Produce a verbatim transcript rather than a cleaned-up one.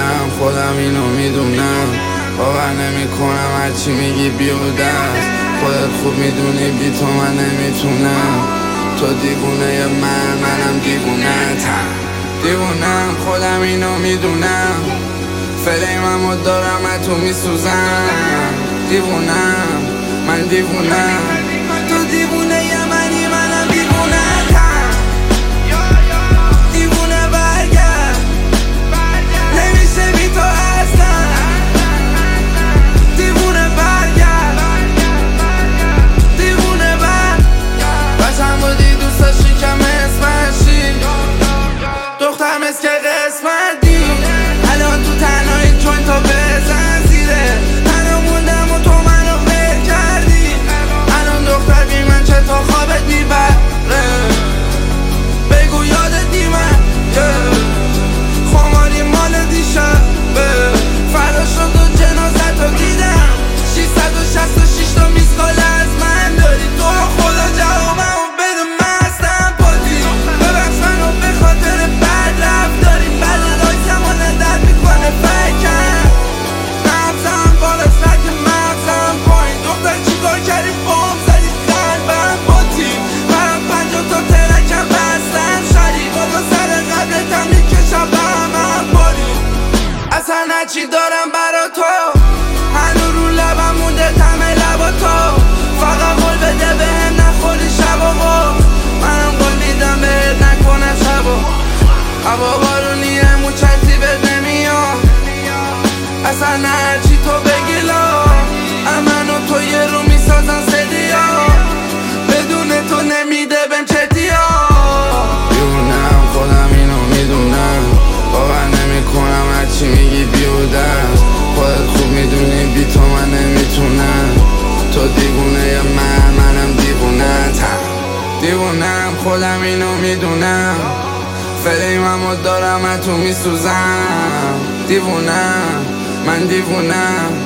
دیوونم خودم اینو میدونم، باور نمی کنم هرچی میگی بیهوده است. خودت خوب میدونی بی تو من نمیتونم. تو دیوونه یا من، منم دیوونه تم. دیوونم خودم اینو میدونم، فلیممو دارم از تو میسوزم. دیوونم من دیوونم، تو دیوونه یا منی منم دیوونه تم. دیوونه برگرد، نمیشه بی تو اصلا. دیوونه برگرد، دیوونه برگرد. بچم بودی دوست داشتی کم اسمشی، دختر مثل که قسمتی. الان تو تنهایی چون تا بزن زیره، تنها موندم و تو منو ول کردی. الان دختر بی من چه تا خوابت میبره، بگو یادت من خماری مال دیشبه. فردا شد و جنازت رو دیدم، ششصد و شصت و شش تا میسکال از من داری. تو خدا جوابمو بده، مستم پاتی. ببخش منو به خاطر بد رفتاری، بد رایتمو ندر میکنه فکرم. مغزم بالاست رک مغزم پایین، دختر چیکار کردی بام زدی قلبم پاتی. برم پنجاه تا ترکم بستم شدی، بابا سر قبلتم میکشم به همم باری. اصلا هرچی دارم برا تو هنو رو لبم مونده تمه لبا تو. فقط قول بده بهم نخوری شب آقا، منم قول میدم بهت نکنم شبا. هوا بارونیه موچتی بهت نمیام، اصلا هرچی تو بگی لا. من و تو یه رو میسازن سدیا، بدون تو نمیده بهم چتیا. دیوونم خودم اینو میدونم، باور نمی کنم هرچی میگی بیهوده است. خودت خوب میدونی بی تو من نمیتونم. تو دیوونه یا من، منم دیوونه تم. دیوونم خودم اینو میدونم، فلیممو دارم از تو میسوزم. دیوونم من دیوونم،